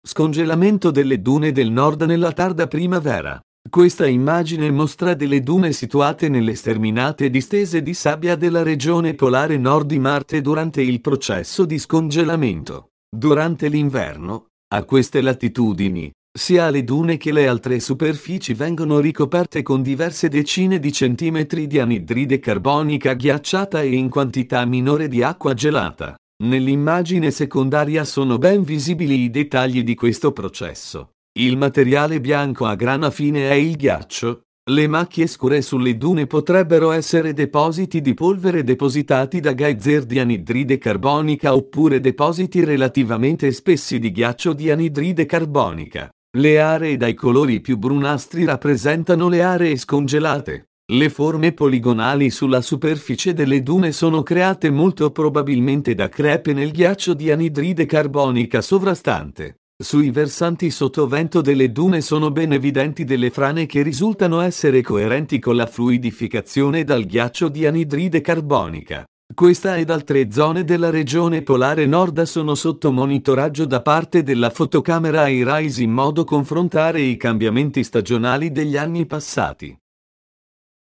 Scongelamento delle dune del nord nella tarda primavera. Questa immagine mostra delle dune situate nelle sterminate distese di sabbia della regione polare nord di Marte durante il processo di scongelamento. Durante l'inverno, a queste latitudini, sia le dune che le altre superfici vengono ricoperte con diverse decine di centimetri di anidride carbonica ghiacciata e in quantità minore di acqua gelata. Nell'immagine secondaria sono ben visibili i dettagli di questo processo. Il materiale bianco a grana fine è il ghiaccio. Le macchie scure sulle dune potrebbero essere depositi di polvere depositati da geyser di anidride carbonica oppure depositi relativamente spessi di ghiaccio di anidride carbonica. Le aree dai colori più brunastri rappresentano le aree scongelate. Le forme poligonali sulla superficie delle dune sono create molto probabilmente da crepe nel ghiaccio di anidride carbonica sovrastante. Sui versanti sottovento delle dune sono ben evidenti delle frane che risultano essere coerenti con la fluidificazione dal ghiaccio di anidride carbonica. Questa ed altre zone della regione polare nord sono sotto monitoraggio da parte della fotocamera IRISE in modo confrontare i cambiamenti stagionali degli anni passati.